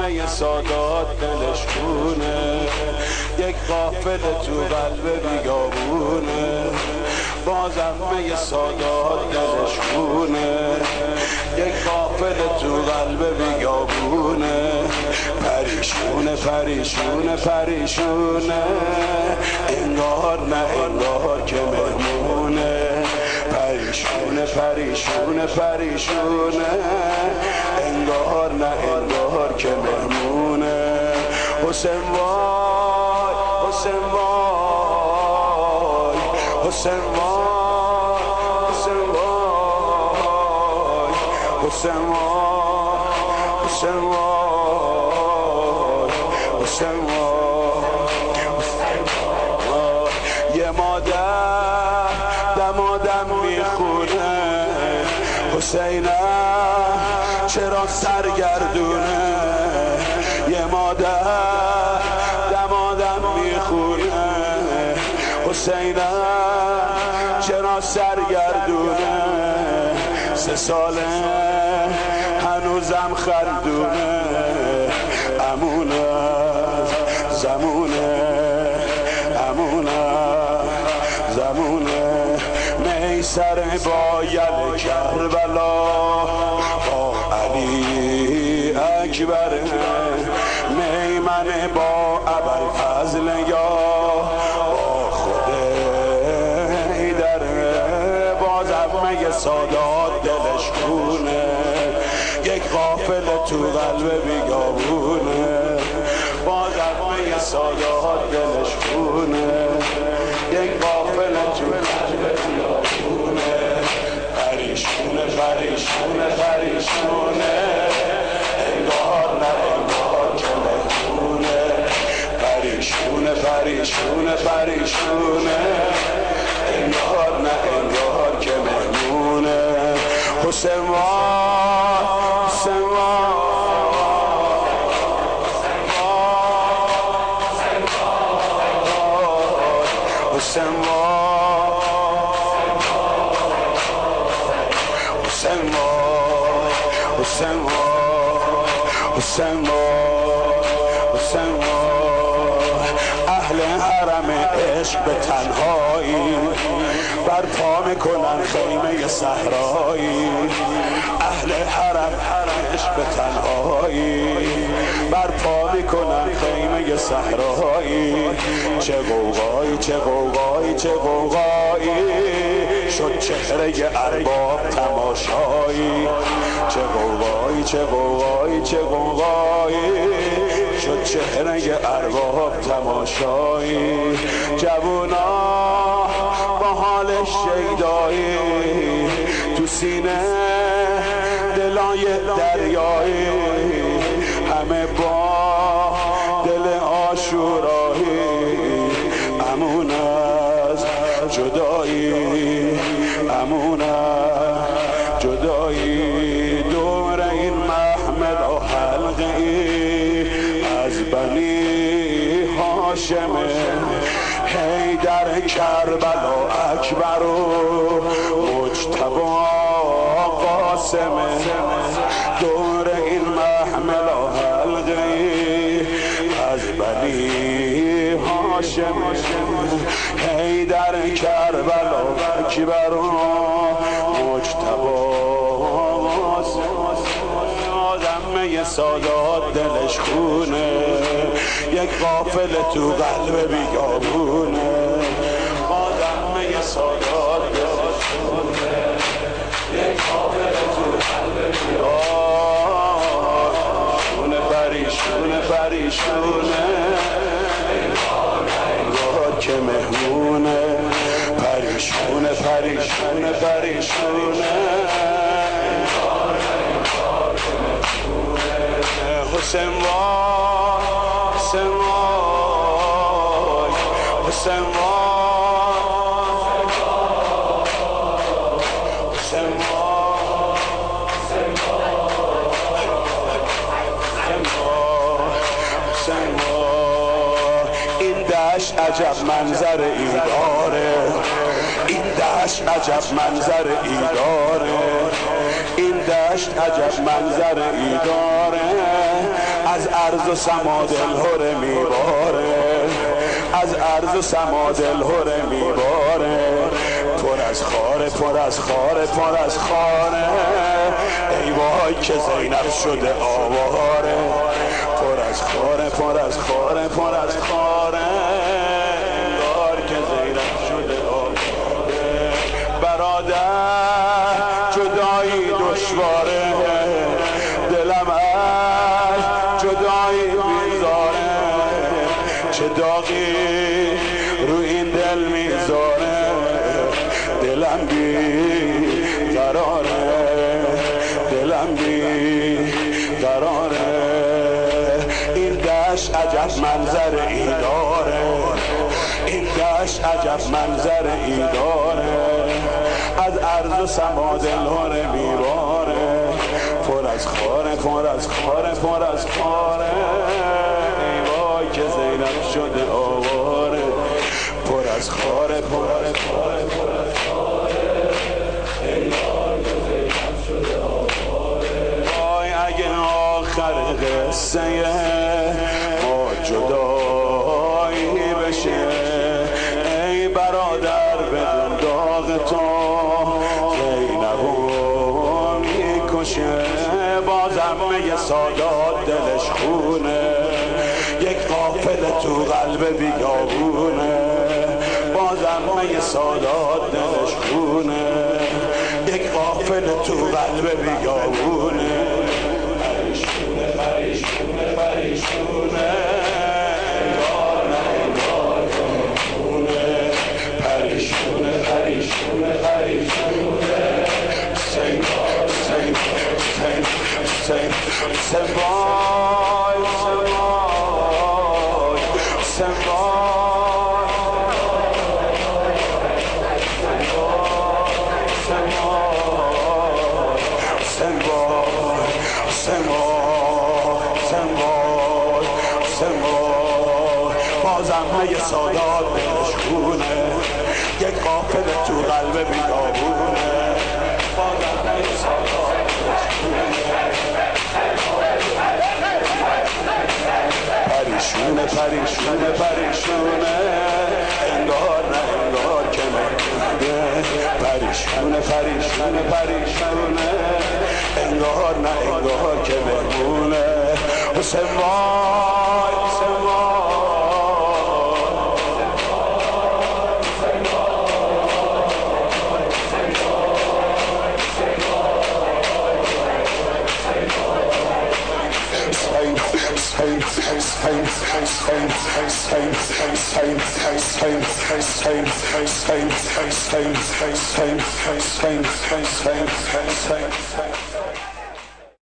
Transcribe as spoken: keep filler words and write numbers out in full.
همه سادات دلش خونه، یک قافله تو قلب بیابونه. باز همه سادات دلش خونه، یک قافله تو قلب بیابونه. پریشونه پریشونه پریشونه، انگار نه انگار که مهمونه. پریشونه پریشونه پریشونه، انگار نه انگار که مهمونه. حسین وای حسین وای حسین وای حسین وای حسین وای حسین وای حسین وای. یه مادر دمادم میخونه، حسینم چرا سرگردونه. یه مادر دمادم میخونه، حسینم چرا سرگردونه. سه ساله هنوزم خندونه، امونه زمونه امونه زمونه. میسر با یل کربلا با علی اکبر، میمنه با ابوالفضل یا با خود حیدر. باز همه سادات دلش خونه، یک قافله تو قلب بیابونه. باز همه سادات دلش خونه، یک قافله تو قلب بیابونه. پریشونه پریشونه پریشونه، انگار نه انگار که مهمونه. پریشونه پریشونه پریشونه، انگار نه انگار که مهمونه. حسین وای حسین وای حسین وای حسین وای حسین وای حسین وای حسین وای. اهل حرم عشق به تنهایی برپا میکنن خیمه صحرایی. اهل حرم عشق به تنهایی برپا میکنن خیمه صحرایی. چه قوقایی چه قوقایی چه قوقایی، شد چهره ارباب تماشایی. چه قوقایی چه قوقایی چه قوقایی، شد چهره ارباب تماشایی. جوونا با حالش شیدایی، تو سینه دلای دریایی. همه با دل آشورایی، امون از جدایی امون از جدایی. دور این محمل و حلقی از بنی هاشمه، حیدر کربلا اکبر و مجتبی قاسمه. دور این محمل و حلقی از بنی هاشمه، حیدر کربلا اکبر و مجتبی قاسمه. همه سادات دلش خونه، یک قافله تو قلب بیابونه. همه سادات دلش خونه، یک قافله تو قلب بیابونه. پریشونه پریشونه، انگار که مهمونه. پریشونه پریشونه پریشونه، حسین وای حسین وای حسین وای حسین وای. این دشت عجب منظر ای داره، این دشت عجب منظر ای داره، این دشت عجب منظر ای داره. از عرض و سما دلهره میباره، از عرض و سما دلهره میباره، پر از خاره پر از خاره پر از خاره، ای وای که زینب شده آواره، پر از خاره پر از خاره پر از خاره، انگار که زینب شده آواره. برادر جدایی دشواره، دلم از جدایی بیزاره، چه داغی رو این دل میذاره، دلم بی قراره، دلم بی قراره. این دشت عجب منظر ای داره، این دشت عجب منظر ای داره، از عرض و سما دلهره میباره، پر از خاره پر از خاره پر از خاره، ای وای که زینب شده آواره، پر از خاره پر از خاره پر از خاره، ای وای که زینب شده آواره. وای اگه آخر قصه ما جدایی بشه، ای برادر بدون داغ تو زینبو میکشه، بازم یه سادات دلش خونه، یک قافله تو قلب بیابونه، بازم یه سادات دلش خونه، یک قافله تو قلب بیابونه، پریشونه پریشونه پریشونه، انگار نه انگار که مهمونه، پریشونه پریشونه پریشونه، سنگار سنگار سنگار سنگار سنگار سنگار سنگار سنگار، بازم یه سادات دلش خونه، یک قافله تو قلب بیابونه، بازم یه سادات دلش خونه، پریشونه پریشونه پریشونه، انگار نه انگار که مهمونه، پریشونه پریشونه پریشونه، انگار نه انگار که مهمونه. حسین وای حسین وای Same, same, same, same, same, same, same, same, same, same, same.